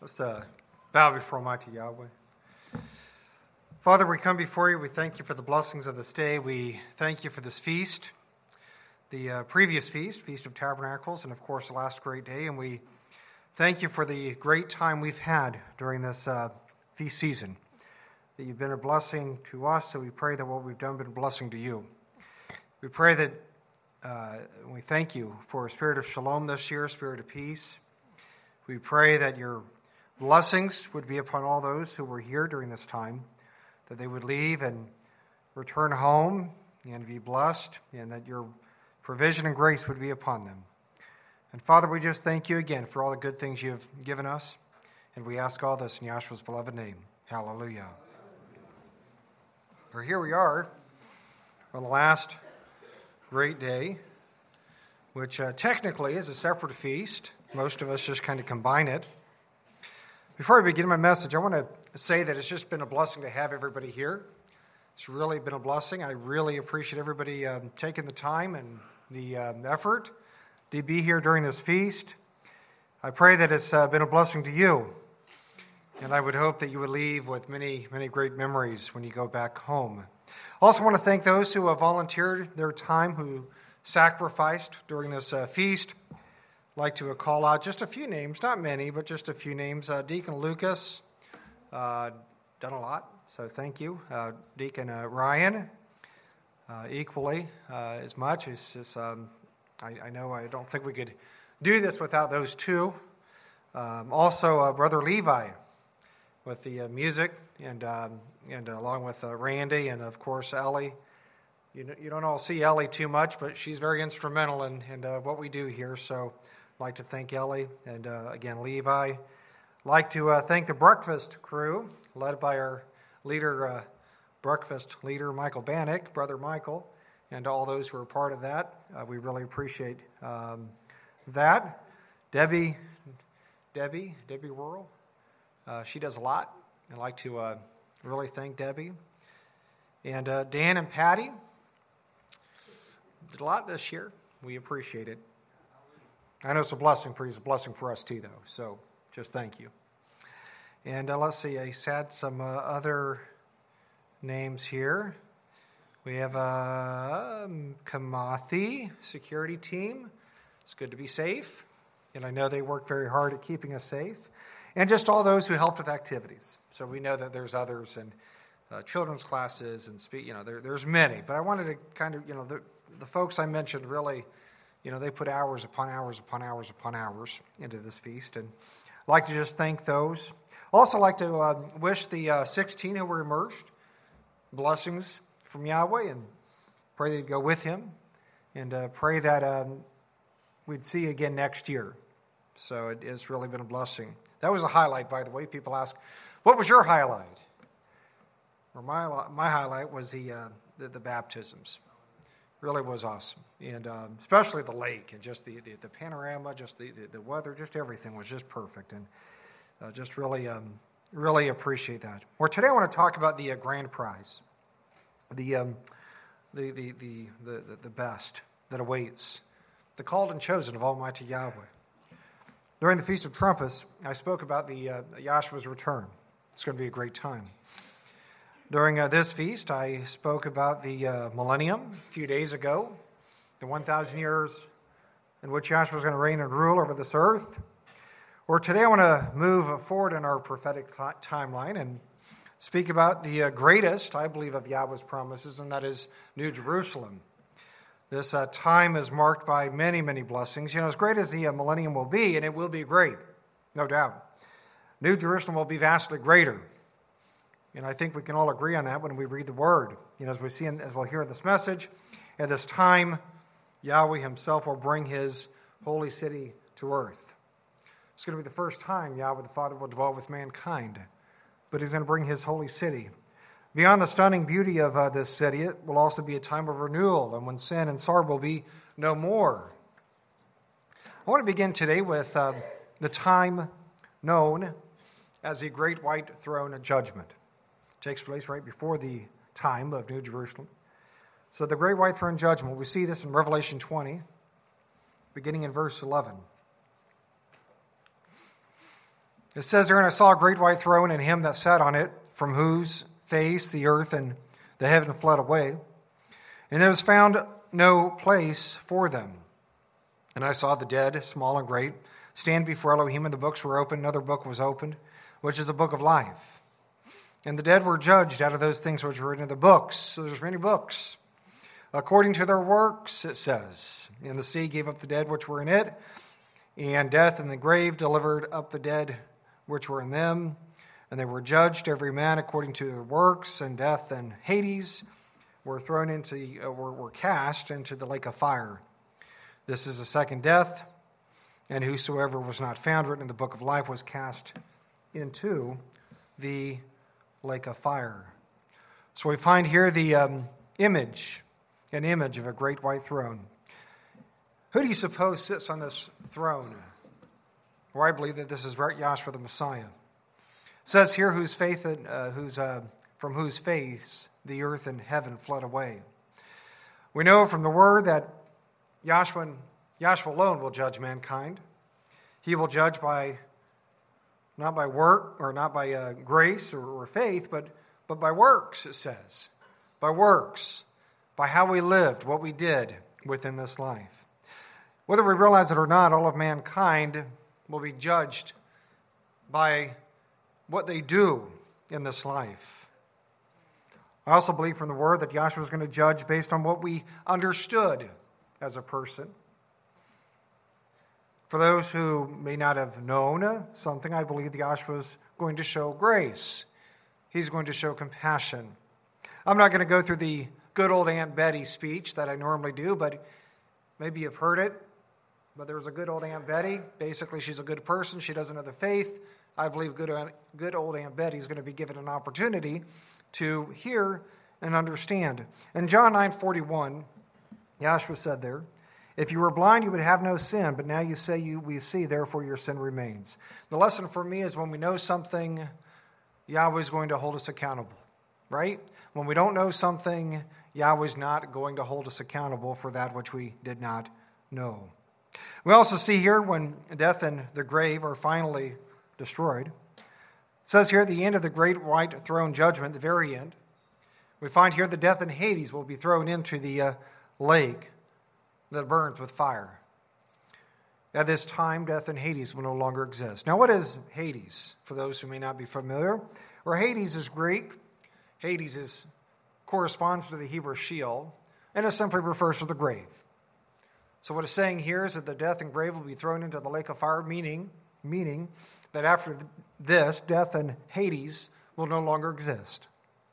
Let's bow before Almighty Yahweh. Father, we come before you. We thank you for the blessings of this day. We thank you for this feast, the previous feast, Feast of Tabernacles, and of course the last great day. And we thank you for the great time we've had during this feast season, that you've been a blessing to us. So we pray that what we've done been a blessing to you. We pray that we thank you for a spirit of shalom this year, a spirit of peace. We pray that your blessings would be upon all those who were here during this time, that they would leave and return home and be blessed, and that your provision and grace would be upon them. And Father, we just thank you again for all the good things you have given us, and we ask all this in Yahshua's beloved name. Hallelujah. For here we are on the last great day, which technically is a separate feast. Most of us just kind of combine it. Before I begin my message, I want to say that it's just been a blessing to have everybody here. It's really been a blessing. I really appreciate everybody taking the time and the effort to be here during this feast. I pray that it's been a blessing to you, and I would hope that you would leave with many, many great memories when you go back home. I also want to thank those who have volunteered their time, who sacrificed during this feast. I'd like to call out just a few names, not many, but just a few names. Deacon Lucas, done a lot, so thank you. Deacon Ryan, equally as much. It's just, I know I don't think we could do this without those two. Also, Brother Levi with the music, and along with Randy, and of course Ellie. You don't all see Ellie too much, but she's very instrumental in what we do here, so I'd like to thank Ellie and, again, Levi. I'd like to thank the breakfast crew, led by our leader, breakfast leader, Michael Bannock, Brother Michael, and all those who are part of that. We really appreciate that. Debbie Rural, she does a lot. I'd like to really thank Debbie. And Dan and Patty did a lot this year. We appreciate it. I know it's a blessing for you. It's a blessing for us too, though. So just thank you. And let's see. I had some other names here. We have Kamathi security team. It's good to be safe. And I know they work very hard at keeping us safe. And just all those who helped with activities. So we know that there's others and children's classes and there's many. But I wanted to kind of, the folks I mentioned really, they put hours upon hours upon hours upon hours into this feast. And I'd like to just thank those. Also like to wish the 16 who were immersed blessings from Yahweh, and pray they'd go with him, and pray that we'd see you again next year. So it has really been a blessing. That was a highlight, by the way. People ask, what was your highlight? Or my highlight was the baptisms. Really was awesome, and especially the lake and just the panorama, just the weather, just everything was just perfect, and just really appreciate that. Well, today I want to talk about the grand prize, the best that awaits, the called and chosen of Almighty Yahweh. During the Feast of Trumpets, I spoke about Yahshua's return. It's going to be a great time. During this feast, I spoke about the millennium a few days ago, the 1,000 years in which Yahshua was going to reign and rule over this earth. Or today I want to move forward in our prophetic timeline and speak about the greatest, I believe, of Yahweh's promises, and that is New Jerusalem. This time is marked by many, many blessings. As great as the millennium will be, and it will be great, no doubt, New Jerusalem will be vastly greater. And I think we can all agree on that when we read the Word. As we see, as we'll hear in this message, at this time, Yahweh himself will bring his holy city to earth. It's going to be the first time Yahweh the Father will dwell with mankind, but he's going to bring his holy city. Beyond the stunning beauty of this city, it will also be a time of renewal, and when sin and sorrow will be no more. I want to begin today with the time known as the Great White Throne Judgment. Takes place right before the time of New Jerusalem. So the Great White Throne Judgment, we see this in Revelation 20, beginning in verse 11. It says there, and I saw a great white throne and him that sat on it, from whose face the earth and the heaven fled away. And there was found no place for them. And I saw the dead, small and great, stand before Elohim, and the books were opened. Another book was opened, which is the book of life. And the dead were judged out of those things which were written in the books. So there's many books. According to their works, it says. And the sea gave up the dead which were in it, and death and the grave delivered up the dead which were in them. And they were judged, every man according to their works, and death and Hades were cast into the lake of fire. This is the second death, and whosoever was not found written in the book of life was cast into the lake of fire. So we find here the an image of a great white throne. Who do you suppose sits on this throne? Well, I believe that this is Yahshua the Messiah. It says here, from whose face the earth and heaven fled away. We know from the word that Yahshua alone will judge mankind. He will judge not by work or not by grace or faith, but by works, it says. By works, by how we lived, what we did within this life. Whether we realize it or not, all of mankind will be judged by what they do in this life. I also believe from the word that Yahshua is going to judge based on what we understood as a person. For those who may not have known something, I believe Yahshua is going to show grace. He's going to show compassion. I'm not going to go through the good old Aunt Betty speech that I normally do, but maybe you've heard it. But there was a good old Aunt Betty. Basically, she's a good person. She doesn't know the faith. I believe good old Aunt Betty is going to be given an opportunity to hear and understand. In John 9:41, Yahshua said there, if you were blind, you would have no sin, but now you say we see, therefore your sin remains. The lesson for me is when we know something, Yahweh is going to hold us accountable, right? When we don't know something, Yahweh is not going to hold us accountable for that which we did not know. We also see here when death and the grave are finally destroyed. It says here at the end of the great white throne judgment, the very end, we find here that death and Hades will be thrown into the lake that burns with fire. At this time, death and Hades will no longer exist. Now, what is Hades? For those who may not be familiar, or Hades is Greek. Hades corresponds to the Hebrew Sheol, and it simply refers to the grave. So what it's saying here is that the death and grave will be thrown into the lake of fire, meaning that after this, death and Hades will no longer exist.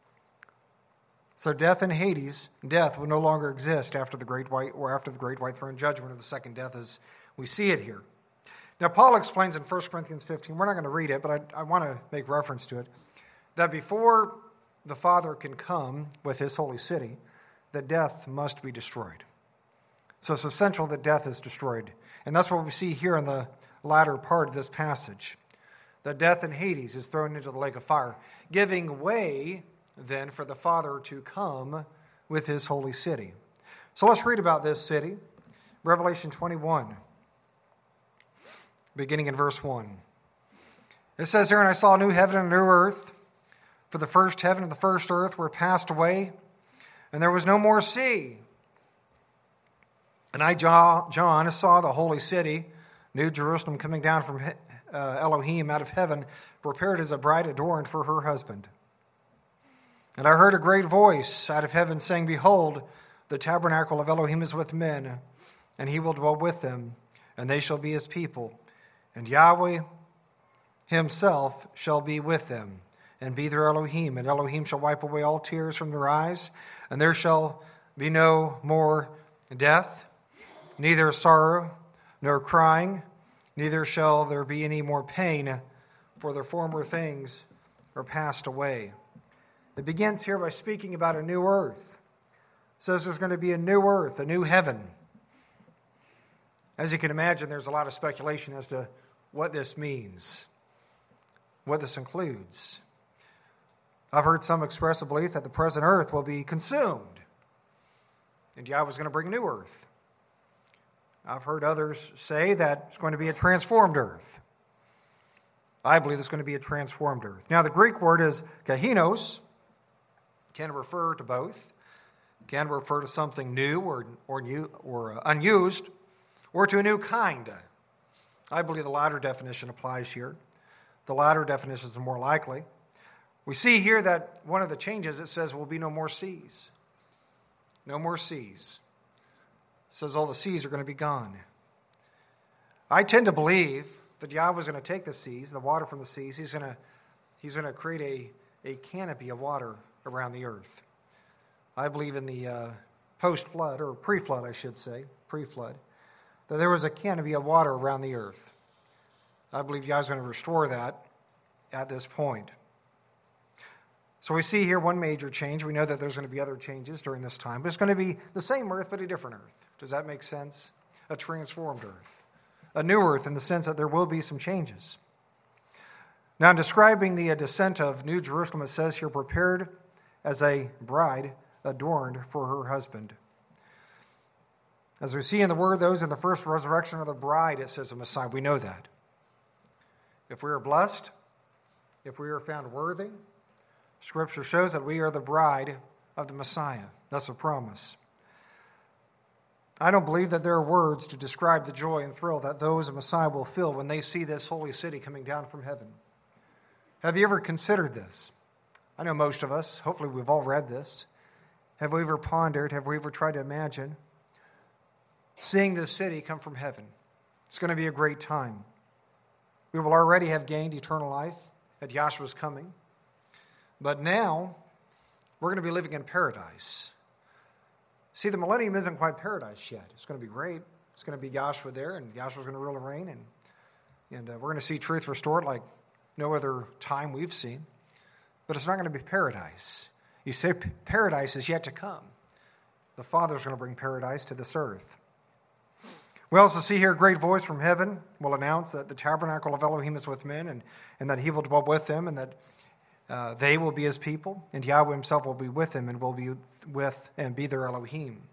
So death and Hades, death will no longer exist after the great white throne judgment, or the second death as we see it here. Now, Paul explains in 1 Corinthians 15, we're not going to read it, but I want to make reference to it, that before the Father can come with his holy city, that death must be destroyed. So it's essential that death is destroyed. And that's what we see here in the latter part of this passage. That death and Hades is thrown into the lake of fire, giving way then for the Father to come with his holy city. So let's read about this city. Revelation 21, beginning in verse 1. It says here, and I saw a new heaven and a new earth, for the first heaven and the first earth were passed away, and there was no more sea. And I, John, saw the holy city, New Jerusalem, coming down from Elohim out of heaven, prepared as a bride adorned for her husband. And I heard a great voice out of heaven saying, behold, the tabernacle of Elohim is with men, and he will dwell with them, and they shall be his people. And Yahweh himself shall be with them, and be their Elohim. And Elohim shall wipe away all tears from their eyes, and there shall be no more death, neither sorrow nor crying, neither shall there be any more pain, for the former things are passed away. It begins here by speaking about a new earth. It says there's going to be a new earth, a new heaven. As you can imagine, there's a lot of speculation as to what this means, what this includes. I've heard some express a belief that the present earth will be consumed, and Yahweh's going to bring a new earth. I've heard others say that it's going to be a transformed earth. I believe it's going to be a transformed earth. Now, the Greek word is kainos. Can refer to both. Can refer to something new or new or unused, or to a new kind. I believe the latter definition applies here. The latter definition is more likely. We see here that one of the changes, it says, will be no more seas. No more seas. It says all the seas are going to be gone. I tend to believe that Yahweh is going to take the seas, the water from the seas. He's going to create a canopy of water around the earth. I believe in the post-flood, or pre-flood, I should say, pre-flood, that there was a canopy of water around the earth. I believe Yahweh is going to restore that at this point. So we see here one major change. We know that there's going to be other changes during this time, but it's going to be the same earth, but a different earth. Does that make sense? A transformed earth. A new earth in the sense that there will be some changes. Now, in describing the descent of New Jerusalem, it says here, prepared as a bride adorned for her husband. As we see in the word, those in the first resurrection are the bride, it says, of Messiah. We know that. If we are blessed, if we are found worthy, Scripture shows that we are the bride of the Messiah. That's a promise. I don't believe that there are words to describe the joy and thrill that those of Messiah will feel when they see this holy city coming down from heaven. Have you ever considered this? I know most of us, hopefully we've all read this. Have we ever pondered, have we ever tried to imagine seeing this city come from heaven? It's going to be a great time. We will already have gained eternal life at Yahshua's coming. But now, we're going to be living in paradise. See, the millennium isn't quite paradise yet. It's going to be great. It's going to be Yahshua there, and Yahshua's going to rule and reign, and we're going to see truth restored like no other time we've seen. But it's not going to be paradise. You say paradise is yet to come. The Father's going to bring paradise to this earth. We also see here a great voice from heaven will announce that the tabernacle of Elohim is with men, and that he will dwell with them, and that they will be his people, and Yahweh himself will be with them and will be with and be their Elohim.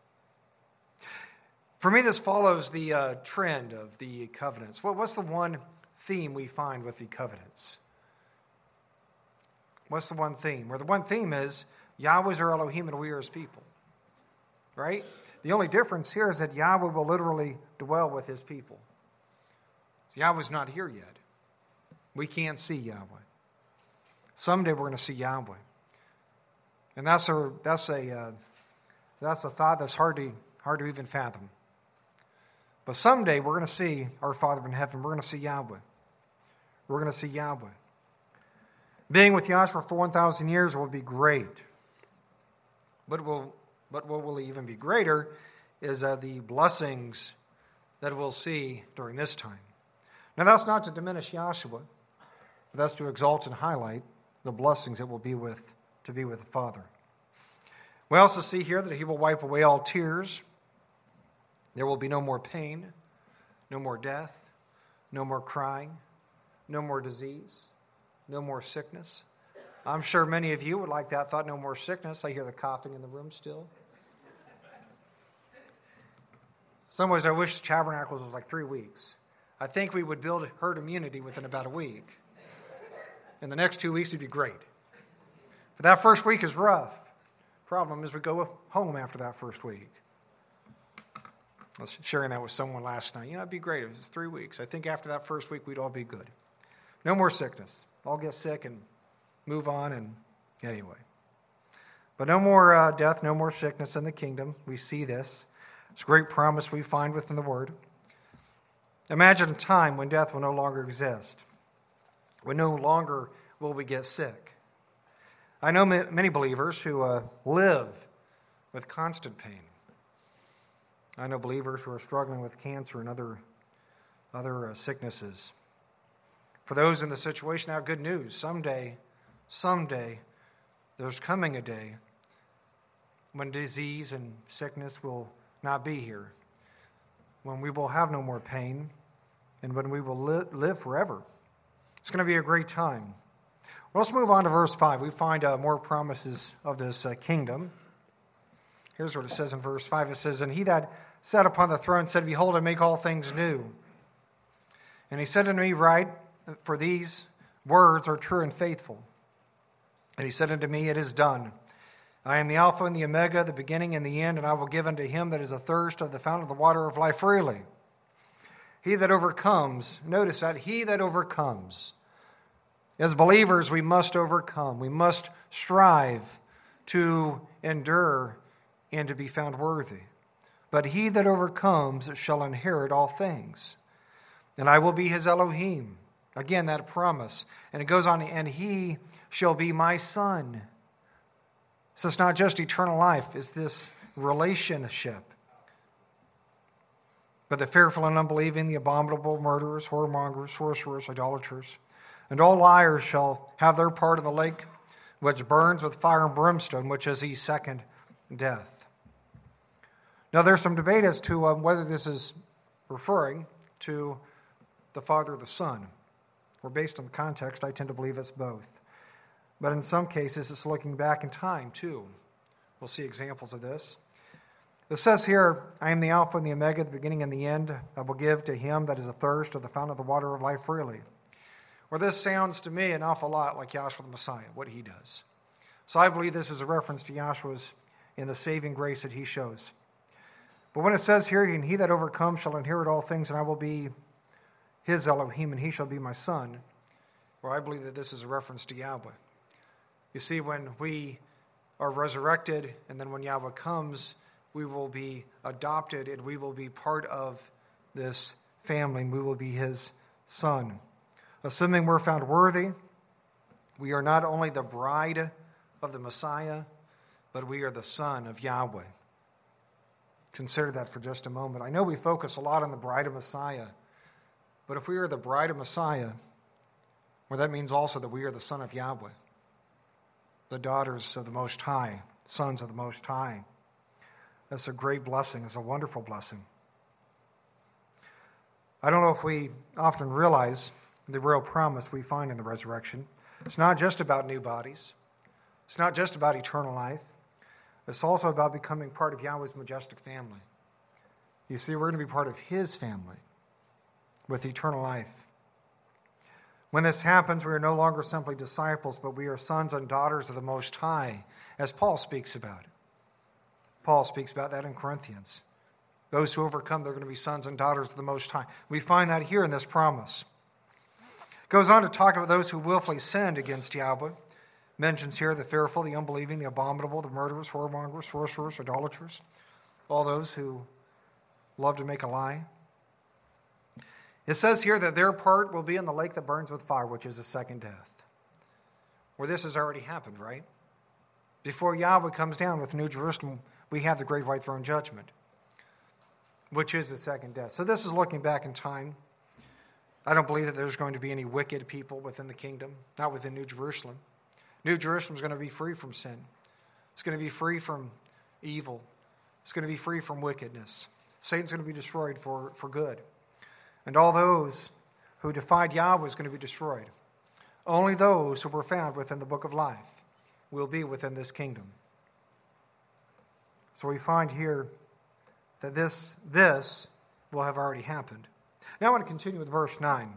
For me, this follows the trend of the covenants. What's the one theme we find with the covenants? What's the one theme? Well, the one theme is Yahweh is our Elohim and we are his people. Right? The only difference here is that Yahweh will literally dwell with his people. So Yahweh's not here yet. We can't see Yahweh. Someday we're going to see Yahweh. And that's a thought that's hard to even fathom. But someday we're going to see our Father in heaven. We're going to see Yahweh. We're going to see Yahweh. Being with Yahshua for 1,000 years will be great. But what will even be greater is the blessings that we'll see during this time. Now that's not to diminish Yahshua, but that's to exalt and highlight the blessings that will be to be with the Father. We also see here that he will wipe away all tears. There will be no more pain, no more death, no more crying, no more disease, no more sickness. I'm sure many of you would like that thought, no more sickness. I hear the coughing in the room still. Some ways I wish Tabernacles was like 3 weeks. I think we would build herd immunity within about a week. In the next 2 weeks, it'd be great. But that first week is rough. Problem is we go home after that first week. I was sharing that with someone last night. It'd be great if it was 3 weeks. I think after that first week, we'd all be good. No more sickness. All get sick and move on, and anyway. But no more death, no more sickness in the kingdom. We see this. It's a great promise we find within the Word. Imagine a time when death will no longer exist. When no longer will we get sick. I know many believers who live with constant pain. I know believers who are struggling with cancer and other sicknesses. For those in the situation, I have good news. Someday, there's coming a day when disease and sickness will not be here, when we will have no more pain, and when we will live forever. It's going to be a great time. Well, let's move on to verse 5. We find more promises of this kingdom. Here's what it says in verse 5. It says, "And he that sat upon the throne said, Behold, I make all things new. And he said unto me, Write, for these words are true and faithful. And he said unto me, It is done. I am the Alpha and the Omega, the beginning and the end, and I will give unto him that is athirst of the fountain of the water of life freely. He that overcomes, notice that, he that overcomes. As believers, we must overcome. We must strive to endure and to be found worthy. But he that overcomes shall inherit all things. And I will be his Elohim. Again, that promise. And it goes on, and he shall be my son. So it's not just eternal life, it's this relationship. But the fearful and unbelieving, the abominable, murderers, whoremongers, sorcerers, idolaters, and all liars shall have their part of the lake which burns with fire and brimstone, which is the second death. Now there's some debate as to whether this is referring to the Father or the Son. Or based on the context, I tend to believe it's both. But in some cases, it's looking back in time, too. We'll see examples of this. It says here, I am the Alpha and the Omega, the beginning and the end. I will give to him that is athirst of the fountain of the water of life freely. Well, this sounds to me an awful lot like Yahshua the Messiah, what he does. So I believe this is a reference to Yahshua's in the saving grace that he shows. But when it says here, and he that overcomes shall inherit all things, and I will be his Elohim, and he shall be my son, well, I believe that this is a reference to Yahweh. You see, when we are resurrected, and then when Yahweh comes, we will be adopted, and we will be part of this family, and we will be his son. Assuming we're found worthy, we are not only the bride of the Messiah, but we are the son of Yahweh. Consider that for just a moment. I know we focus a lot on the bride of Messiah, but if we are the bride of Messiah, well, that means also that we are the son of Yahweh, the daughters of the Most High, sons of the Most High. That's a great blessing. It's a wonderful blessing. I don't know if we often realize the real promise we find in the resurrection. It's not just about new bodies. It's not just about eternal life. It's also about becoming part of Yahweh's majestic family. You see, we're going to be part of his family with eternal life. When this happens, we are no longer simply disciples, but we are sons and daughters of the Most High, as Paul speaks about it. Paul speaks about that in Corinthians. Those who overcome, they're going to be sons and daughters of the Most High. We find that here in this promise. It goes on to talk about those who willfully sinned against Yahweh. Mentions here the fearful, the unbelieving, the abominable, the murderers, whoremongers, sorcerers, idolaters, all those who love to make a lie. It says here that their part will be in the lake that burns with fire, which is the second death. Where this has already happened, right? Before Yahweh comes down with New Jerusalem, we have the great white throne judgment, which is the second death. So this is looking back in time. I don't believe that there's going to be any wicked people within the kingdom, not within New Jerusalem. New Jerusalem is going to be free from sin. It's going to be free from evil. It's going to be free from wickedness. Satan's going to be destroyed for good. And all those who defied Yahweh is going to be destroyed. Only those who were found within the book of life will be within this kingdom. So we find here that this will have already happened. Now I want to continue with verse 9.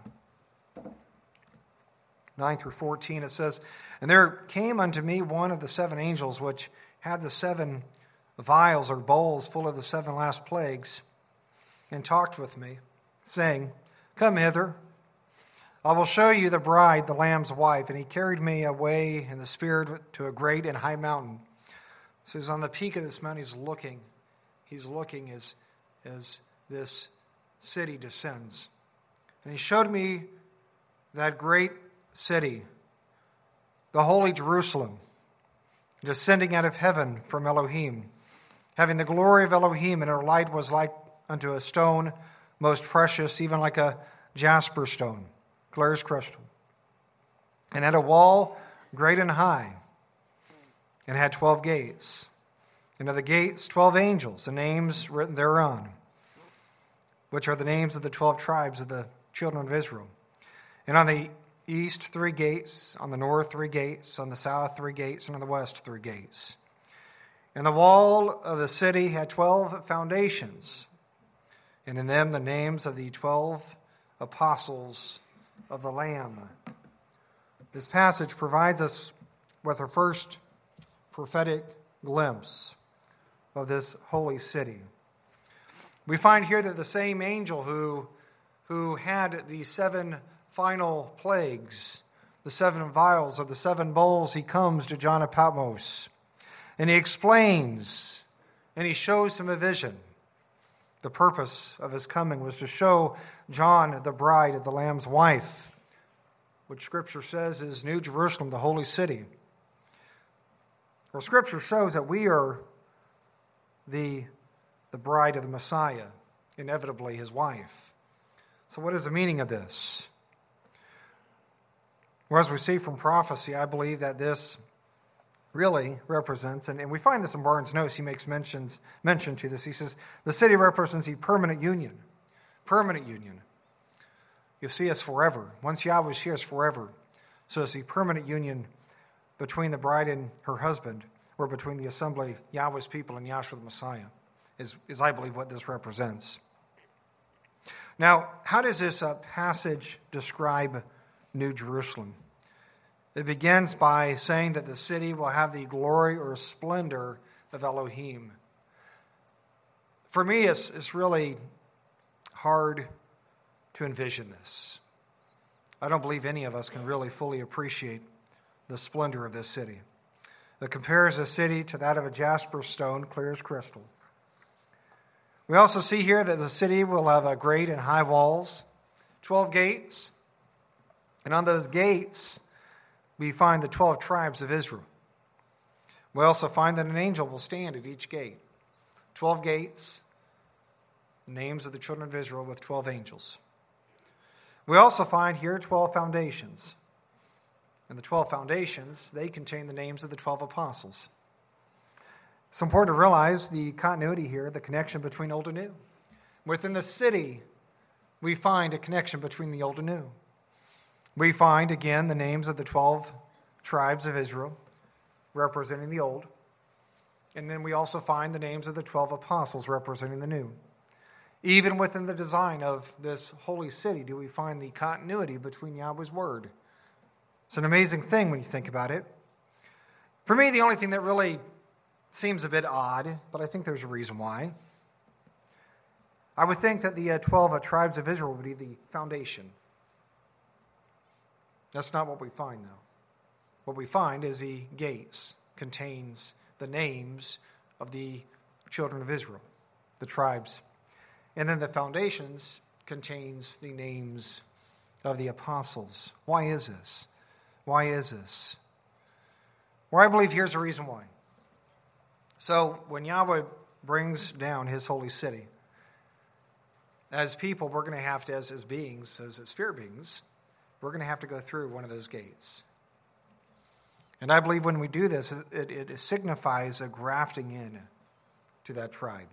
9 through 14, it says, And there came unto me one of the seven angels, which had the seven vials or bowls full of the seven last plagues, and talked with me, saying, Come hither, I will show you the bride, the Lamb's wife. And he carried me away in the spirit to a great and high mountain. So he's on the peak of this mountain, he's looking as this city descends. And he showed me that great city, the holy Jerusalem, descending out of heaven from Elohim, having the glory of Elohim, and her light was like unto a stone most precious, even like a jasper stone, clear as crystal. And had a wall great and high, and had 12 gates. And of the gates 12 angels, and names written thereon, which are the names of the 12 tribes of the children of Israel. And on the east 3 gates, on the north 3 gates, on the south 3 gates, and on the west 3 gates. And the wall of the city had 12 foundations, and in them the names of the 12 apostles of the Lamb. This passage provides us with our first prophetic glimpse of this holy city. We find here that the same angel who had the 7 final plagues, the 7 vials or the 7 bowls, he comes to John of Patmos and he explains and he shows him a vision. The purpose of his coming was to show John the bride of the Lamb's wife, which Scripture says is New Jerusalem, the holy city. Well, Scripture shows that we are the bride of the Messiah, inevitably his wife. So what is the meaning of this? Well, as we see from prophecy, I believe that this really represents, and we find this in Barnes' notes, he makes mention to this. He says, the city represents a permanent union. Permanent union. You see, it's forever. Once Yahweh is here, it's forever. So it's the permanent union between the bride and her husband, or between the assembly, Yahweh's people, and Yahshua the Messiah, is I believe what this represents. Now, how does this passage describe New Jerusalem? It begins by saying that the city will have the glory or splendor of Elohim. For me, it's really hard to envision this. I don't believe any of us can really fully appreciate the splendor of this city. It compares the city to that of a jasper stone, clear as crystal. We also see here that the city will have great and high walls, 12 gates, and on those gates we find the 12 tribes of Israel. We also find that an angel will stand at each gate. 12 gates, the names of the children of Israel with 12 angels. We also find here 12 foundations. And the 12 foundations, they contain the names of the 12 apostles. It's important to realize the continuity here, the connection between old and new. Within the city, we find a connection between the old and new. We find, again, the names of the 12 tribes of Israel, representing the old. And then we also find the names of the 12 apostles, representing the new. Even within the design of this holy city, do we find the continuity between Yahweh's word. It's an amazing thing when you think about it. For me, the only thing that really seems a bit odd, but I think there's a reason why. I would think that the 12 tribes of Israel would be the foundation. That's not what we find, though. What we find is the gates contains the names of the children of Israel, the tribes. And then the foundations contains the names of the apostles. Why is this? Why is this? Well, I believe here's the reason why. So when Yahweh brings down his holy city, as people, we're going to have to, as beings, as spirit beings, we're going to have to go through one of those gates. And I believe when we do this, it signifies a grafting in to that tribe.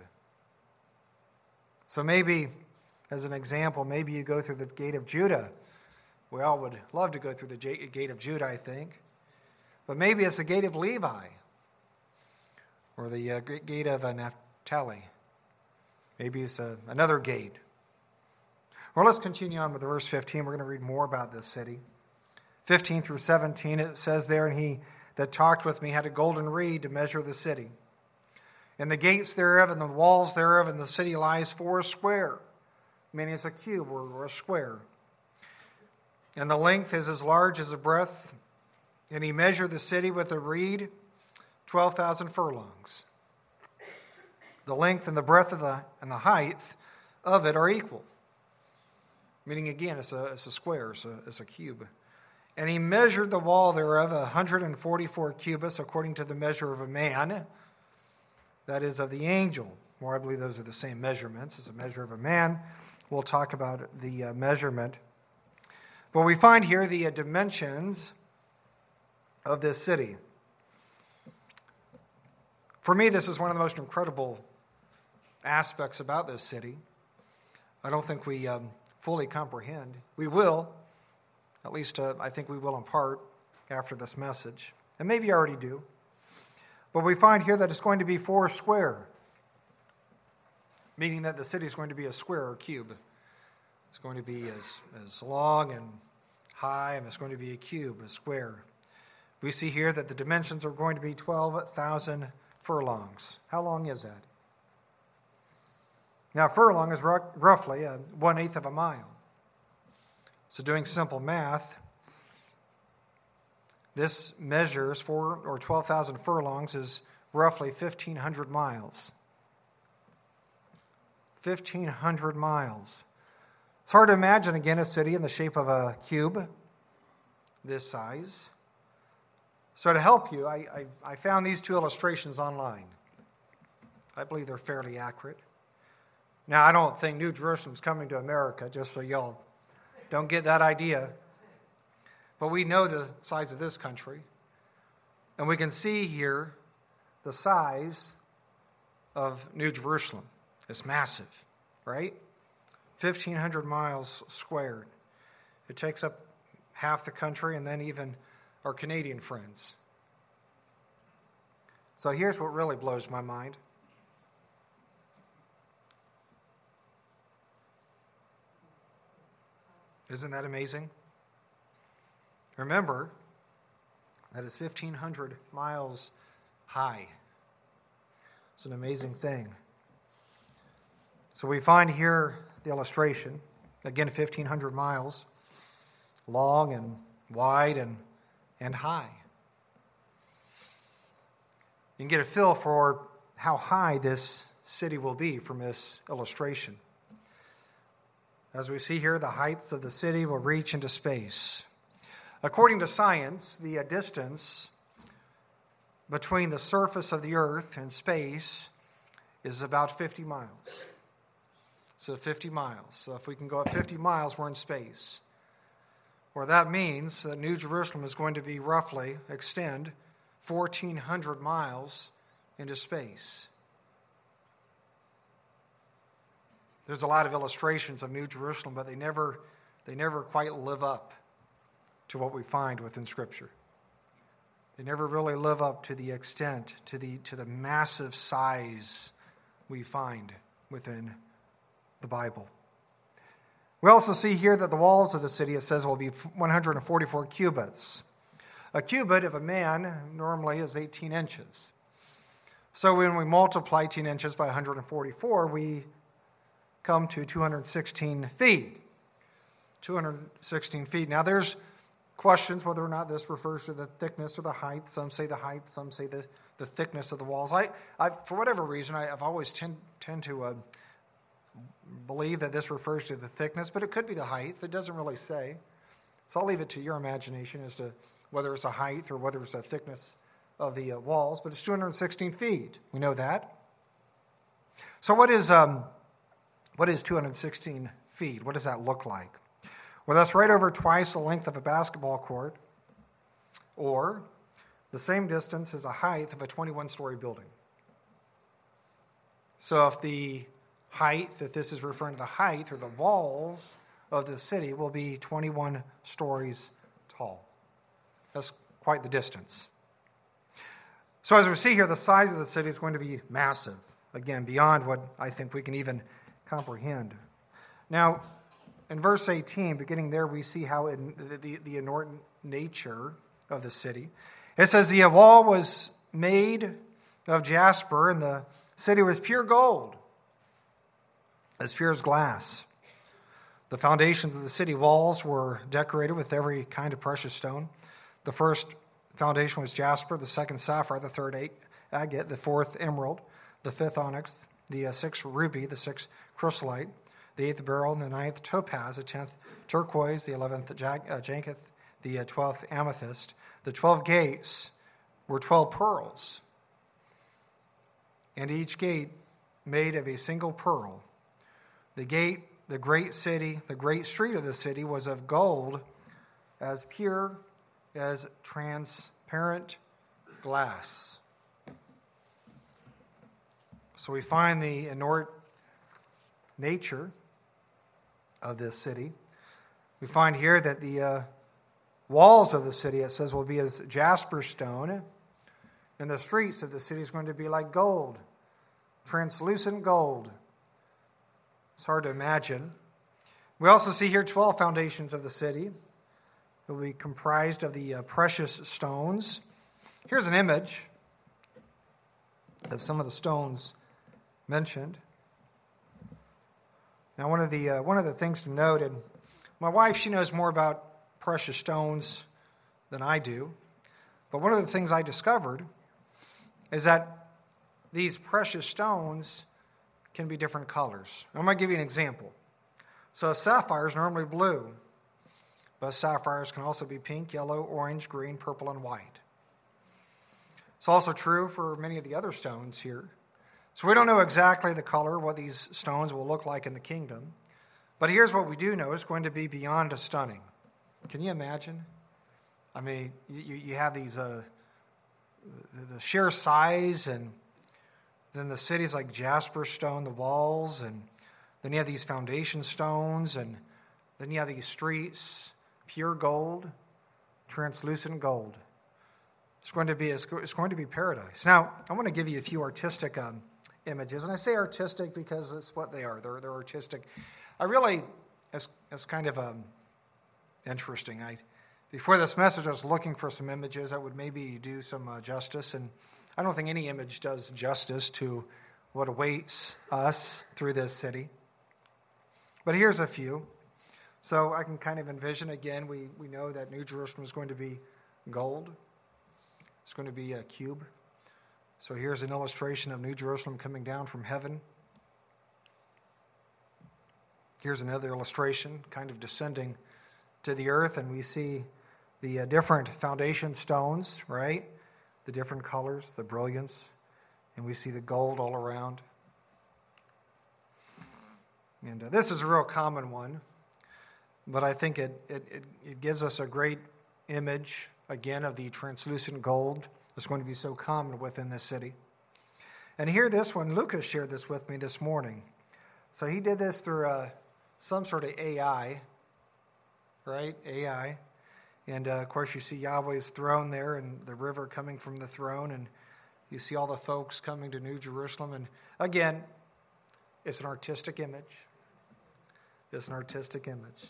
So maybe, as an example, maybe you go through the gate of Judah. We all would love to go through the gate of Judah, I think. But maybe it's the gate of Levi, or the gate of Naphtali. Maybe it's another gate. Well, let's continue on with verse 15. We're going to read more about this city. 15 through 17, it says there, and he that talked with me had a golden reed to measure the city. And the gates thereof and the walls thereof, and the city lies 4 square, meaning it's a cube or a square. And the length is as large as the breadth. And he measured the city with a reed, 12,000 furlongs. The length and the breadth of and the height of it are equal. Meaning, again, it's a square, it's a cube. And he measured the wall thereof 144 cubits, according to the measure of a man, that is, of the angel. Or I believe those are the same measurements as a measure of a man. We'll talk about the measurement. But we find here the dimensions of this city. For me, this is one of the most incredible aspects about this city. I don't think we fully comprehend. We will, at least I think we will in part after this message. And maybe you already do. But we find here that it's going to be 4 square, meaning that the city is going to be a square or cube. It's going to be as long and high, and it's going to be a cube, a square. We see here that the dimensions are going to be 12,000 furlongs. How long is that? Now, a furlong is roughly 1/8 of a mile. So doing simple math, this measures 12,000 furlongs is roughly 1,500 miles. 1,500 miles. It's hard to imagine, again, a city in the shape of a cube this size. So to help you, I found these two illustrations online. I believe they're fairly accurate. Now, I don't think New Jerusalem's coming to America, just so y'all don't get that idea. But we know the size of this country. And we can see here the size of New Jerusalem. It's massive, right? 1,500 miles squared. It takes up half the country and then even our Canadian friends. So here's what really blows my mind. Isn't that amazing? Remember, that is 1,500 miles high. It's an amazing thing. So we find here the illustration. Again, 1,500 miles long and wide and high. You can get a feel for how high this city will be from this illustration. As we see here, the heights of the city will reach into space. According to science, the distance between the surface of the earth and space is about 50 miles. So 50 miles. So if we can go up 50 miles, we're in space. Or that means that New Jerusalem is going to be roughly extend 1,400 miles into space. There's a lot of illustrations of New Jerusalem, but they never quite live up to what we find within Scripture. They never really live up to the extent, to the massive size we find within the Bible. We also see here that the walls of the city, it says, will be 144 cubits. A cubit of a man normally is 18 inches. So when we multiply 18 inches by 144, we come to 216 feet. 216 feet. Now there's questions whether or not this refers to the thickness or the height. Some say the height, some say the thickness of the walls. I for whatever reason, I've always tend to believe that this refers to the thickness, but it could be the height. It doesn't really say. So I'll leave it to your imagination as to whether it's a height or whether it's a thickness of the walls, but it's 216 feet. We know that. So what is 216 feet? What does that look like? Well, that's right over twice the length of a basketball court, or the same distance as the height of a 21-story building. So if the height, that this is referring to the height or the walls of the city, will be 21 stories tall. That's quite the distance. So as we see here, the size of the city is going to be massive. Again, beyond what I think we can even comprehend. Now, in verse 18, beginning there, we see how the inordinate nature of the city. It says, the wall was made of jasper, and the city was pure gold, as pure as glass. The foundations of the city walls were decorated with every kind of precious stone. The first foundation was jasper, the second sapphire, the third agate, the fourth emerald, the fifth onyx, the sixth ruby, the sixth chrysolite, the eighth beryl, and the ninth topaz, the 10th turquoise, the 11th jacinth, the 12th amethyst. The 12 gates were 12 pearls, and each gate made of a single pearl. The gate, the great city, the great street of the city was of gold, as pure as transparent glass. So we find the inordinate nature of this city. We find here that the walls of the city, it says, will be as jasper stone, and the streets of the city is going to be like gold, translucent gold. It's hard to imagine. We also see here 12 foundations of the city. It will be comprised of the precious stones. Here's an image of some of the stones mentioned. Now, one of the things to note, and my wife, she knows more about precious stones than I do, but one of the things I discovered is that these precious stones can be different colors. I'm going to give you an example. So a sapphire is normally blue, but sapphires can also be pink, yellow, orange, green, purple, and white. It's also true for many of the other stones here. So we don't know exactly the color, what these stones will look like in the kingdom. But here's what we do know. It's going to be beyond stunning. Can you imagine? I mean, you have these, the sheer size, and then the cities like jasper stone, the walls, and then you have these foundation stones, and then you have these streets, pure gold, translucent gold. It's going to be paradise. Now, I want to give you a few artistic images, and I say artistic because it's what they are. They're artistic. I really, it's kind of interesting. Before this message, I was looking for some images that would maybe do some justice, and I don't think any image does justice to what awaits us through this city. But here's a few. So I can kind of envision, again, we know that New Jerusalem is going to be gold. It's going to be a cube. So here's an illustration of New Jerusalem coming down from heaven. Here's another illustration, kind of descending to the earth, and we see the different foundation stones, right? The different colors, the brilliance, and we see the gold all around. And this is a real common one, but I think it gives us a great image, again, of the translucent gold that's going to be so common within this city. And here, this one, Lucas shared this with me this morning. So he did this through some sort of AI, right? AI. And, of course, you see Yahweh's throne there and the river coming from the throne, and you see all the folks coming to New Jerusalem. And, again, it's an artistic image. It's an artistic image.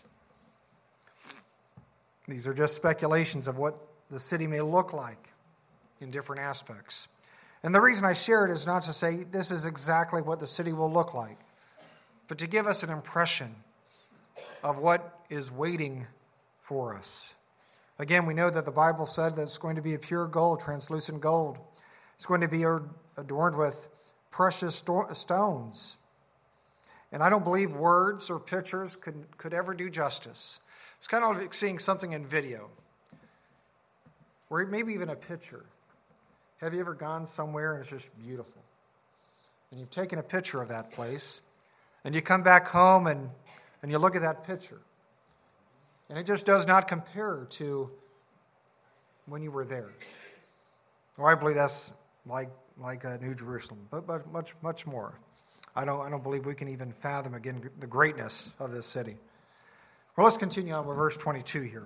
These are just speculations of what the city may look like in different aspects. And the reason I share it is not to say this is exactly what the city will look like, but to give us an impression of what is waiting for us. Again, we know that the Bible said that it's going to be a pure gold, translucent gold. It's going to be adorned with precious stones. And I don't believe words or pictures could ever do justice. It's kind of like seeing something in video, or maybe even a picture. Have you ever gone somewhere and it's just beautiful? And you've taken a picture of that place, and you come back home and you look at that picture, and it just does not compare to when you were there. Well, I believe that's like New Jerusalem, but much, much more. I don't believe we can even fathom, again, the greatness of this city. Well, let's continue on with verse 22 here.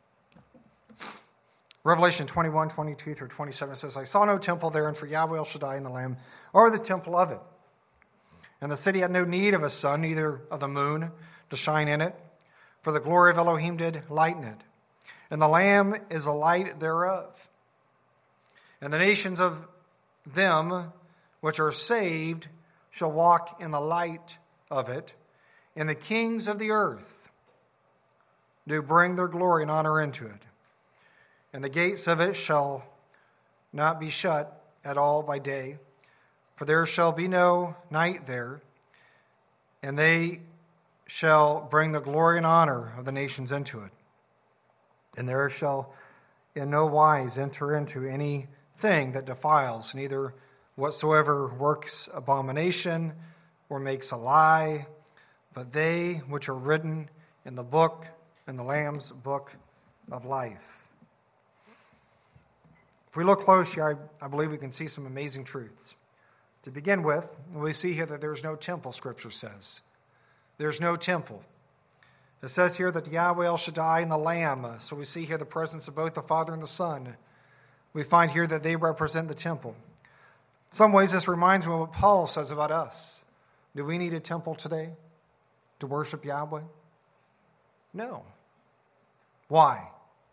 Revelation 21, 22 through 27 says, I saw no temple there, and for Yahweh El Shaddai and the Lamb are the temple of it. And the city had no need of a sun, neither of the moon, to shine in it, for the glory of Elohim did lighten it. And the Lamb is the light thereof. And the nations of them which are saved shall walk in the light of it, and the kings of the earth do bring their glory and honor into it. And the gates of it shall not be shut at all by day, for there shall be no night there, and they shall bring the glory and honor of the nations into it. And there shall in no wise enter into anything that defiles, neither whatsoever works abomination or makes a lie, but they which are written in the book, in the Lamb's book of life. If we look close here, I believe we can see some amazing truths. To begin with, we see here that there's no temple, Scripture says. There's no temple. It says here that Yahweh El Shaddai and the Lamb, so we see here the presence of both the Father and the Son. We find here that they represent the temple. In some ways, this reminds me of what Paul says about us. Do we need a temple today to worship Yahweh? No. Why?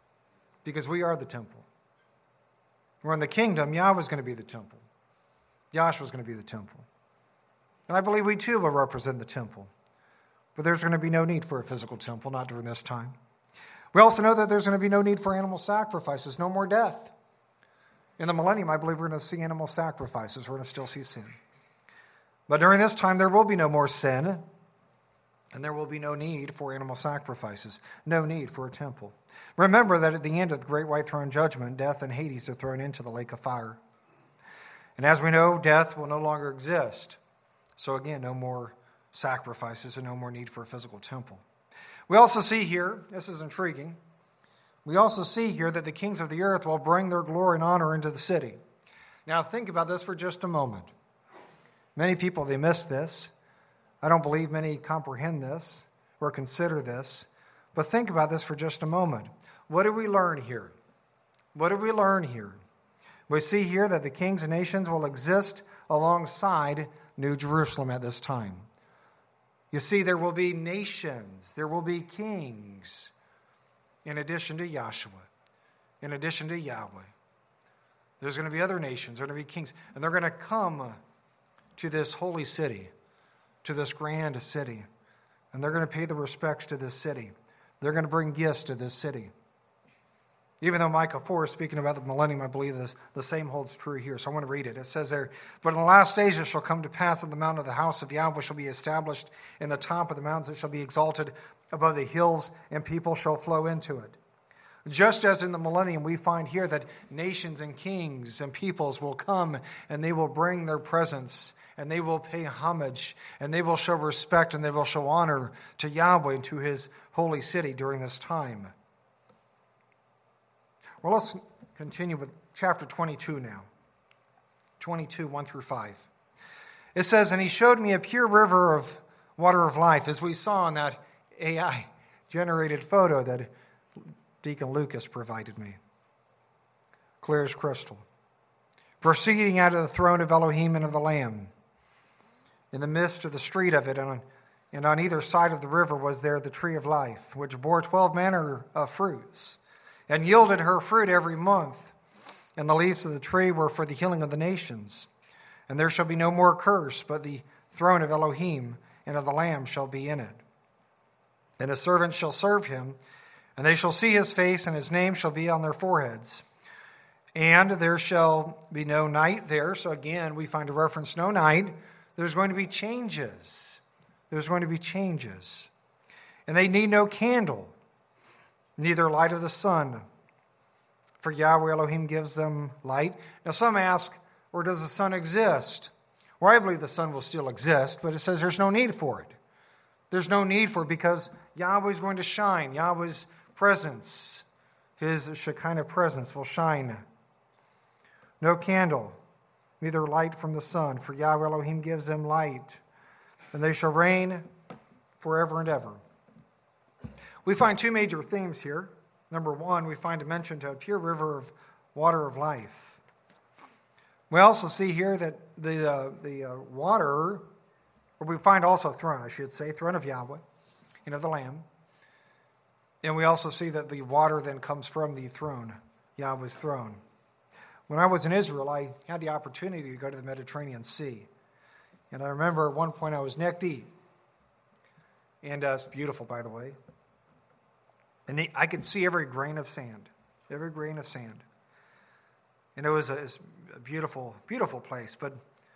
because we are the temple. We're in the kingdom, Yahweh is going to be the temple. Yahshua is going to be the temple. And I believe we too will represent the temple. But there's going to be no need for a physical temple, not during this time. We also know that there's going to be no need for animal sacrifices, no more death. In the millennium, I believe we're going to see animal sacrifices. We're going to still see sin. But during this time, there will be no more sin, and there will be no need for animal sacrifices, no need for a temple. Remember that at the end of the great white throne judgment, death and Hades are thrown into the lake of fire. And as we know, death will no longer exist. So again, no more sacrifices and no more need for a physical temple. We also see here, this is intriguing, we also see here that the kings of the earth will bring their glory and honor into the city. Now think about this for just a moment. Many people, they miss this. I don't believe many comprehend this or consider this. But think about this for just a moment. What do we learn here? What do we learn here? We see here that the kings and nations will exist alongside New Jerusalem at this time. You see, there will be nations, there will be kings, in addition to Yahshua, in addition to Yahweh. There's going to be other nations, there are going to be kings, and they're going to come to this holy city, to this grand city, and they're going to pay the respects to this city. They're going to bring gifts to this city. Even though Micah 4 is speaking about the millennium, I believe the same holds true here. So I want to read it. It says there, "But in the last days it shall come to pass that the mountain of the house of Yahweh shall be established in the top of the mountains. It shall be exalted above the hills, and people shall flow into it." Just as in the millennium, we find here that nations and kings and peoples will come and they will bring their presence and they will pay homage and they will show respect and they will show honor to Yahweh and to his holy city during this time. Well, let's continue with chapter 22 now. 22, 1 through 5. It says, "And he showed me a pure river of water of life," as we saw in that AI-generated photo that Deacon Lucas provided me. Clear as crystal. "Proceeding out of the throne of Elohim and of the Lamb. In the midst of the street of it, and on either side of the river was there the tree of life, which bore 12 manner of fruits, and yielded her fruit every month. And the leaves of the tree were for the healing of the nations. And there shall be no more curse, but the throne of Elohim and of the Lamb shall be in it. And his servants shall serve him, and they shall see his face, and his name shall be on their foreheads. And there shall be no night there." So again, we find a reference, no night. There's going to be changes. There's going to be changes. "And they need no candle, neither light of the sun, for Yahweh Elohim gives them light." Now some ask, or does the sun exist? Well, I believe the sun will still exist, but it says there's no need for it. There's no need for it because Yahweh is going to shine. Yahweh's presence, his Shekinah presence will shine. "No candle, neither light from the sun, for Yahweh Elohim gives them light, and they shall reign forever and ever." We find two major themes here. Number one, we find a mention to a pure river of water of life. We also see here that the water, or we find also a throne, I should say, throne of Yahweh and of the Lamb. And we also see that the water then comes from the throne, Yahweh's throne. When I was in Israel, I had the opportunity to go to the Mediterranean Sea. And I remember at one point I was neck deep. And it's beautiful, by the way. And I could see every grain of sand. Every grain of sand. And it was a beautiful, beautiful place. But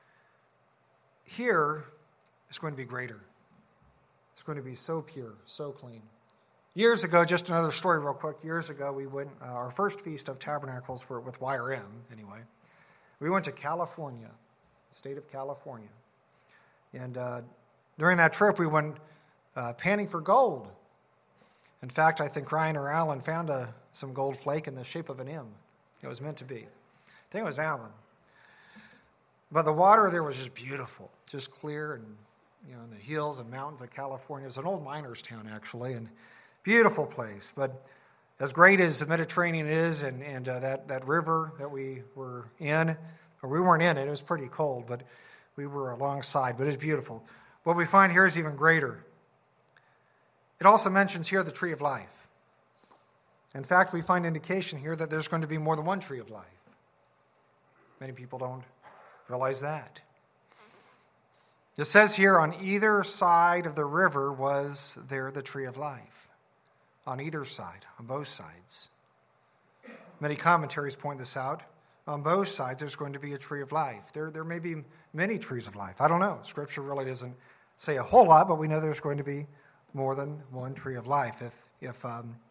here, it's going to be greater. It's going to be so pure, so clean. Years ago, just another story real quick. Years ago, we went, our first Feast of Tabernacles with YRM, anyway. We went to California, the state of California. And during that trip, we went panning for gold. In fact, I think Ryan or Alan found some gold flake in the shape of an M. It was meant to be. I think it was Alan. But the water there was just beautiful, just clear, and in the hills and mountains of California. It was an old miner's town, actually, and beautiful place. But as great as the Mediterranean is, and that river that we were in, or we weren't in it, it was pretty cold, but we were alongside, but it's beautiful. What we find here is even greater. It also mentions here the tree of life. In fact, we find indication here that there's going to be more than one tree of life. Many people don't realize that. It says here, on either side of the river was there the tree of life. On either side, on both sides. Many commentaries point this out. On both sides, there's going to be a tree of life. There may be many trees of life. I don't know. Scripture really doesn't say a whole lot, but we know there's going to be more than one tree of life if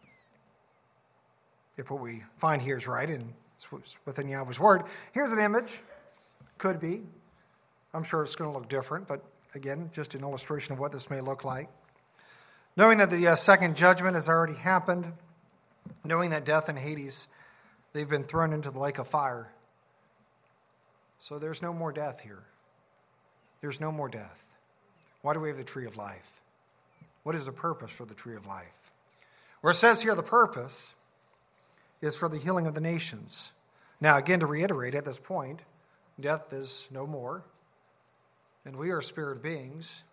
what we find here is right and it's within Yahweh's word. Here's an image. Could be. I'm sure it's going to look different, but again, just an illustration of what this may look like. Knowing that the second judgment has already happened, knowing that death and Hades, they've been thrown into the lake of fire. So there's no more death here. There's no more death. Why do we have the tree of life? What is the purpose for the tree of life? Where it says here the purpose is for the healing of the nations. Now, again, to reiterate at this point, death is no more, and we are spirit beings,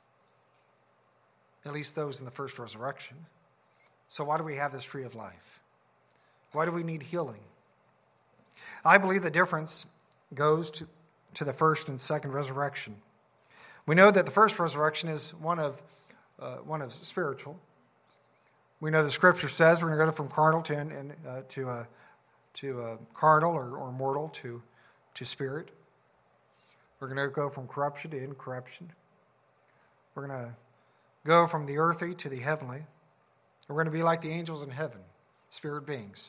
at least those in the first resurrection. So why do we have this tree of life? Why do we need healing? I believe the difference goes to the first and second resurrection. We know that the first resurrection is one of spiritual. We know the Scripture says we're going to go from carnal to carnal or mortal to spirit. We're going to go from corruption to incorruption. We're going to go from the earthly to the heavenly. We're going to be like the angels in heaven, spirit beings.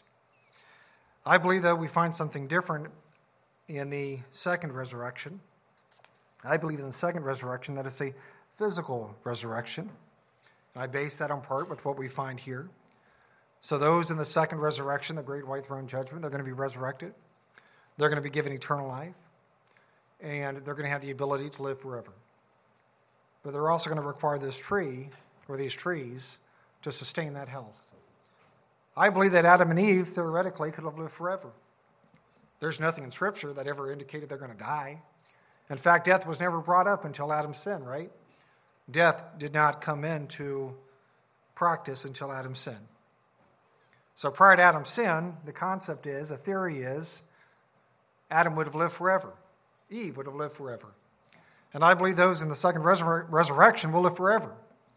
I believe that we find something different in the second resurrection. I believe in the second resurrection that it's a physical resurrection. And I base that on part with what we find here. So those in the second resurrection, the great white throne judgment, they're going to be resurrected. They're going to be given eternal life. And they're going to have the ability to live forever. But they're also going to require this tree, or these trees, to sustain that health. I believe that Adam and Eve, theoretically, could have lived forever. There's nothing in Scripture that ever indicated they're going to die. In fact, death was never brought up until Adam's sin, right? Death did not come into practice until Adam's sin. So prior to Adam's sin, the concept is, a theory is, Adam would have lived forever. Eve would have lived forever. And I believe those in the second resurrection will live forever.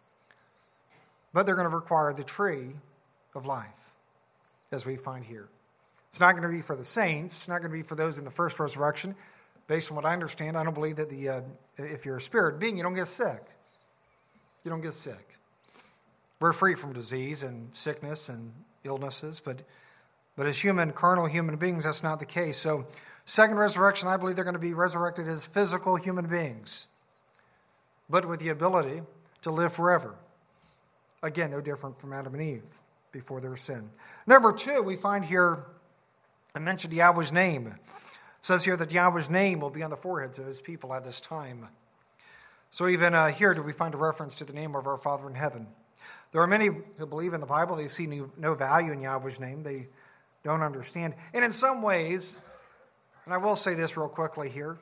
But they're going to require the tree of life, as we find here. It's not going to be for the saints. It's not going to be for those in the first resurrection. Based on what I understand, I don't believe that if you're a spirit being, you don't get sick. You don't get sick. We're free from disease and sickness and illnesses, but as carnal human beings, that's not the case. So, second resurrection, I believe they're going to be resurrected as physical human beings, but with the ability to live forever. Again, no different from Adam and Eve before their sin. Number two, we find here, I mentioned Yahweh's name. It says here that Yahweh's name will be on the foreheads of his people at this time. So even here do we find a reference to the name of our Father in heaven. There are many who believe in the Bible. They see no value in Yahweh's name. They don't understand. And in some ways, and I will say this real quickly here,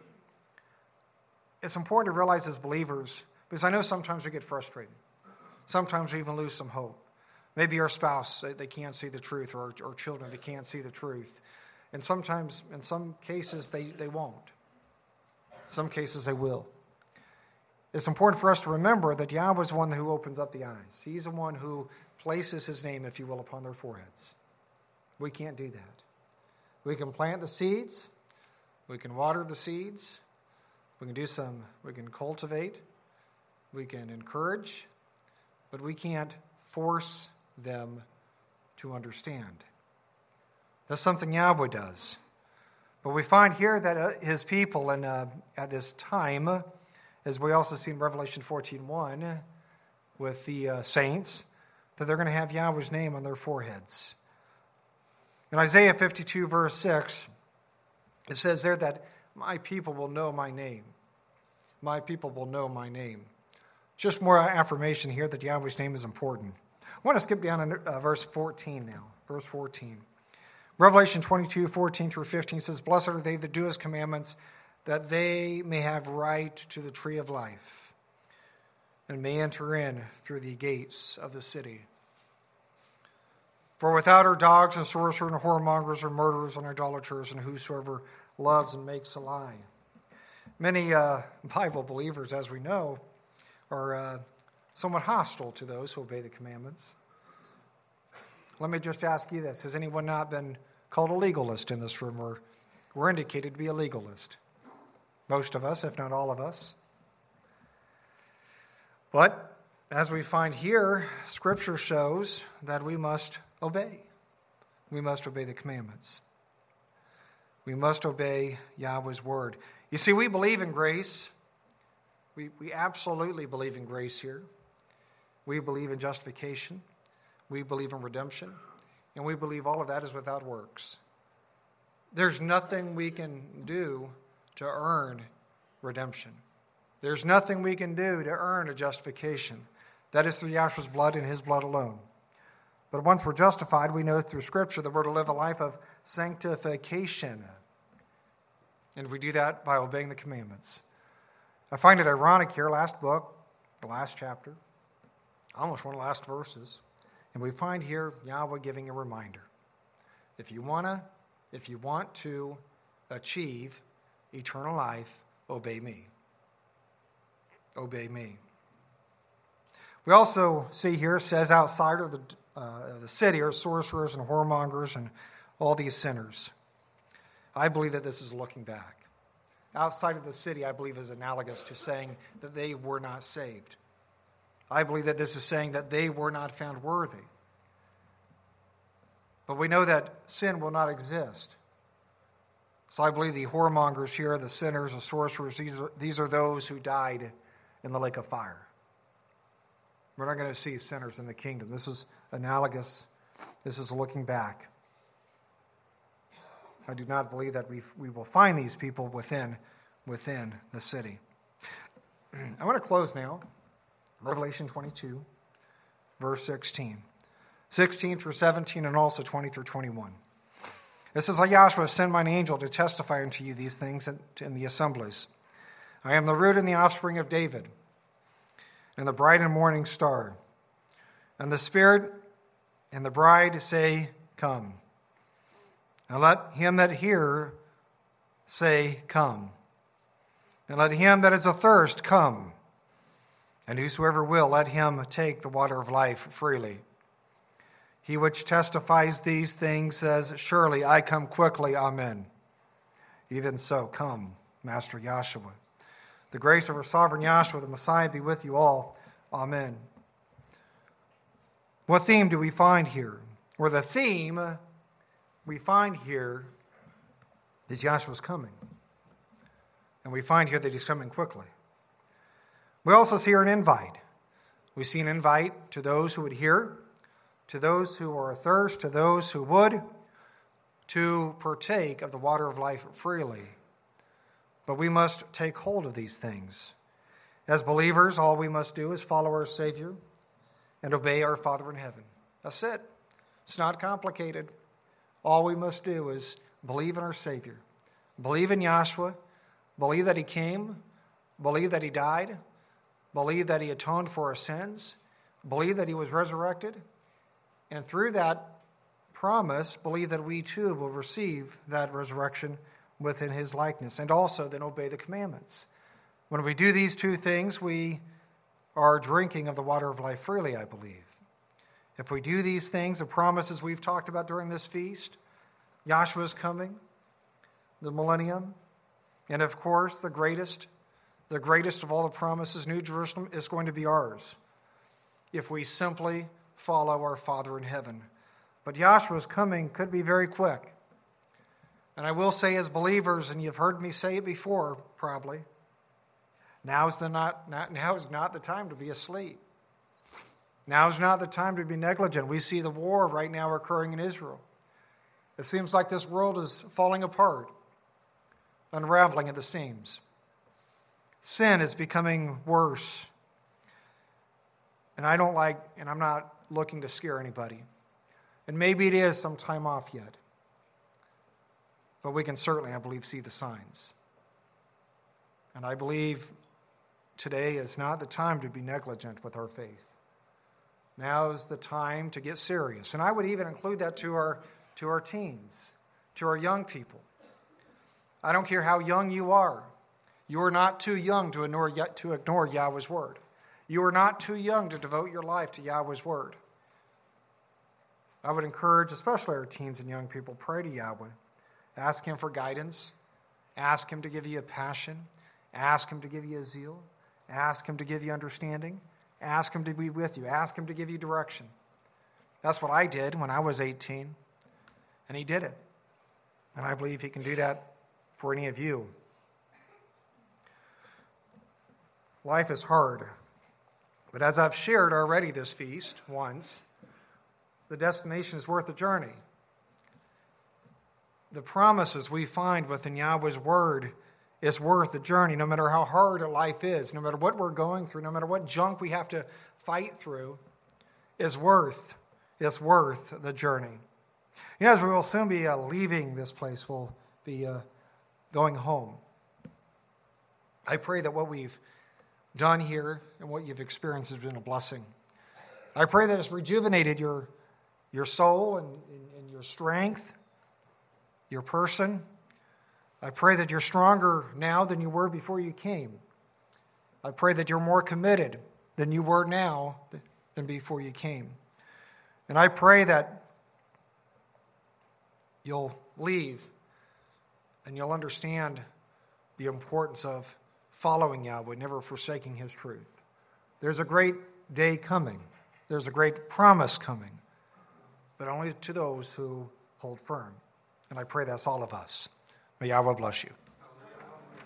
it's important to realize as believers, because I know sometimes we get frustrated. Sometimes we even lose some hope. Maybe our spouse, they can't see the truth, or our children, they can't see the truth. And sometimes, in some cases, they won't. In some cases, they will. It's important for us to remember that Yahweh is the one who opens up the eyes. He's the one who places his name, if you will, upon their foreheads. We can't do that. We can plant the seeds. We can water the seeds. We can cultivate. We can encourage. But we can't force them to understand. That's something Yahweh does. But we find here that his people, and at this time, as we also see in Revelation 14:1 with the saints, that they're going to have Yahweh's name on their foreheads. In Isaiah 52, verse 6, it says there that my people will know my name. My people will know my name. Just more affirmation here that Yahweh's name is important. I want to skip down to verse 14 now. Verse 14. Revelation 22, 14 through 15 says, "Blessed are they that do his commandments, that they may have right to the tree of life, and may enter in through the gates of the city. For without her dogs and sorcerers and whoremongers and murderers and idolaters and whosoever loves and makes a lie. Many Bible believers, as we know, are somewhat hostile to those who obey the commandments. Let me just ask you this. Has anyone not been called a legalist in this room, or we're indicated to be a legalist? Most of us, if not all of us. But as we find here, Scripture shows that we must obey. We must obey the commandments. We must obey Yahweh's word. You see, we believe in grace. We absolutely believe in grace here. We believe in justification. We believe in redemption. And we believe all of that is without works. There's nothing we can do to earn redemption. There's nothing we can do to earn a justification. That is through Yahshua's blood and his blood alone. But once we're justified, we know through Scripture that we're to live a life of sanctification. And we do that by obeying the commandments. I find it ironic here, last book, the last chapter, almost one of the last verses, and we find here Yahweh giving a reminder. If you want to achieve eternal life, obey me. Obey me. We also see here, it says outside of the city are sorcerers and whoremongers and all these sinners. I believe that this is looking back. Outside of the city, I believe, is analogous to saying that they were not saved. I believe that this is saying that they were not found worthy. But we know that sin will not exist. So I believe the whoremongers here, the sinners, the sorcerers, these are those who died in the lake of fire. We're not going to see sinners in the kingdom. This is analogous. This is looking back. I do not believe that we will find these people within the city. I want to close now. Revelation 22, verse 16. 16 through 17 and also 20 through 21. It says, Yahshua, send mine angel to testify unto you these things in the assemblies. I am the root and the offspring of David, and the bright and morning star. And the Spirit and the bride say, come. And let him that hear say, come. And let him that is athirst come. And whosoever will, let him take the water of life freely. He which testifies these things says, surely I come quickly, amen. Even so, come, Master Yahshua. The grace of our sovereign Yahshua, the Messiah, be with you all. Amen. What theme do we find here? Or the theme we find here is Yahshua's coming. And we find here that he's coming quickly. We also see here an invite. We see an invite to those who would hear, to those who are athirst, to those who would, to partake of the water of life freely. But we must take hold of these things. As believers, all we must do is follow our Savior and obey our Father in heaven. That's it. It's not complicated. All we must do is believe in our Savior. Believe in Yahshua. Believe that he came. Believe that he died. Believe that he atoned for our sins. Believe that he was resurrected. And through that promise, believe that we too will receive that resurrection within his likeness. And also then obey the commandments. When we do these two things, we are drinking of the water of life freely, I believe. If we do these things, the promises we've talked about during this feast, Yahshua's coming, the millennium, and of course the greatest of all the promises, New Jerusalem, is going to be ours if we simply follow our Father in heaven. But Yahshua's coming could be very quick. And I will say as believers, and you've heard me say it before probably, now is not the time to be asleep. Now is not the time to be negligent. We see the war right now occurring in Israel. It seems like this world is falling apart, unraveling at the seams. Sin is becoming worse. And I'm not looking to scare anybody. And maybe it is some time off yet. But we can certainly, I believe, see the signs. And I believe today is not the time to be negligent with our faith. Now's the time to get serious. And I would even include that to our teens, to our young people. I don't care how young you are. You are not too young to ignore Yahweh's word. You are not too young to devote your life to Yahweh's word. I would encourage, especially our teens and young people, pray to Yahweh. Ask him for guidance. Ask him to give you a passion. Ask him to give you a zeal. Ask him to give you understanding. Ask him to be with you. Ask him to give you direction. That's what I did when I was 18, and he did it. And I believe he can do that for any of you. Life is hard. But as I've shared already this feast once, the destination is worth the journey. The promises we find within Yahweh's word is worth the journey, no matter how hard a life is, no matter what we're going through, no matter what junk we have to fight through, is worth the journey. You know, as we will soon be leaving this place, we'll be going home. I pray that what we've done here and what you've experienced has been a blessing. I pray that it's rejuvenated your soul and your strength, your person. I pray that you're stronger now than you were before you came. I pray that you're more committed than you were now than before you came. And I pray that you'll leave and you'll understand the importance of following Yahweh, never forsaking his truth. There's a great day coming. There's a great promise coming, but only to those who hold firm. And I pray that's all of us. May Yahweh bless you.